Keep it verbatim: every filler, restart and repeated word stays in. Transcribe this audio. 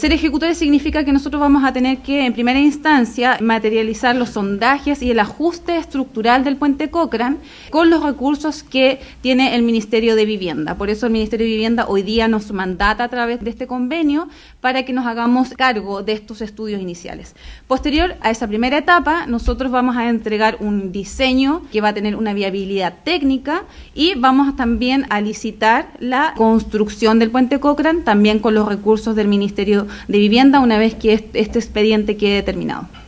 Ser ejecutores significa que nosotros vamos a tener que, en primera instancia, materializar los sondajes y el ajuste estructural del puente Cochrane con los recursos que tiene el Ministerio de Vivienda. Por eso el Ministerio de Vivienda hoy día nos mandata a través de este convenio para que nos hagamos cargo de estos estudios iniciales. Posterior a esa primera etapa, nosotros vamos a entregar un diseño que va a tener una viabilidad técnica y vamos también a licitar la construcción del puente Cochrane, también con los recursos del Ministerio de Vivienda, una vez que este expediente quede terminado.